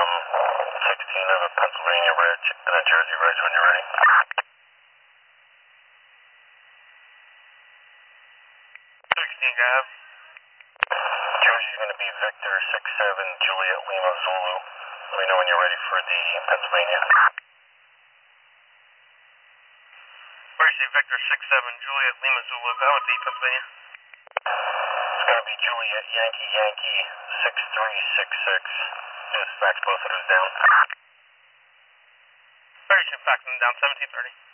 16 of a Pennsylvania Ridge and a Jersey Ridge when you're ready. 16, Gav. Jersey's going to be Victor 67 Juliet Lima Zulu. Let me know when you're ready for the Pennsylvania. Jersey Victor 67 Juliet Lima Zulu. Go with the Pennsylvania. It's going to be Juliet Yankee Yankee 6366. Just fax both of those down. Sorry, you can fax them down 1730.